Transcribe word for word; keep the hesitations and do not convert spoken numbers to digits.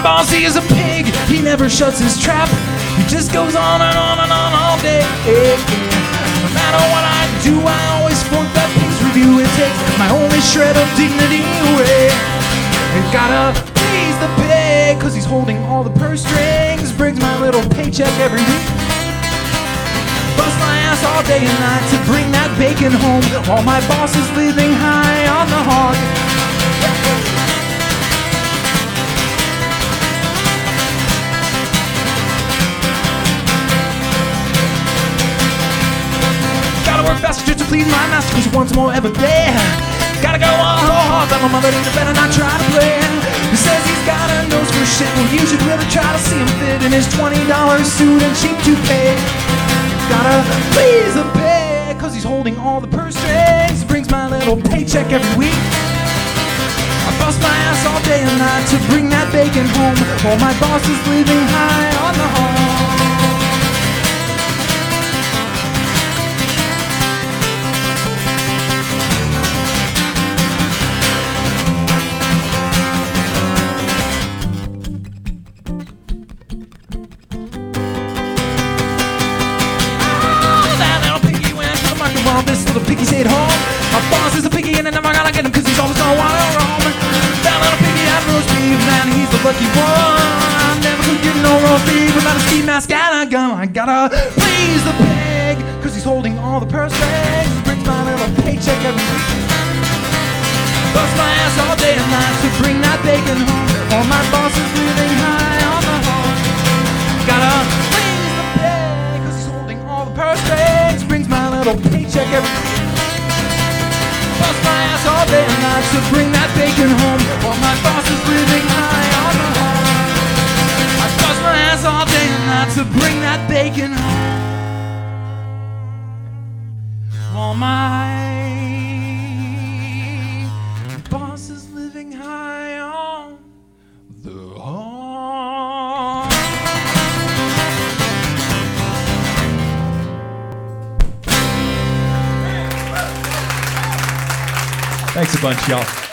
boss, he is a pig. He never shuts his trap. He just goes on and on and on all day. No matter what I do, I always flunk that pig's review. It takes my only shred of dignity away. I gotta please the pig, cause he's holding all the purse strings. Brings my little paycheck every week. Bust my ass all day and night to bring that bacon home, while my boss is living high on the hog. Gotta work faster just to please my master, cause he wants more every day. Gotta go all hard, but my mother needs to better not try to play. He says he's got a nose for shit, well you should really try to see him fit in his twenty dollar suit and cheap toupee. Gotta please the pig, cause he's holding all the purse strings. Brings my little paycheck every week. I bust my ass all day and night to bring that bacon home, while my boss is living high on the hog. Well, this little piggy stayed home. My boss is a piggy and I never gotta get him, cause he's always gonna wanna roam. That little piggy had roast beef, man, he's the lucky one. I never could get no roast beef without a ski mask and a gun. I gotta please the pig, cause he's holding all the purse strings. Brings my little paycheck every week. Bust my ass all day and night to bring that bacon home, while my boss is living high on the hog. Gotta please the pig, cause he's holding all the purse strings. Brings my little paycheck every week. Bust my ass all day and night to bring that bacon home, while my boss is living high on the hog. I bust my ass all day and night to bring that bacon home, while my boss is living high on the hog. Thanks a bunch, y'all.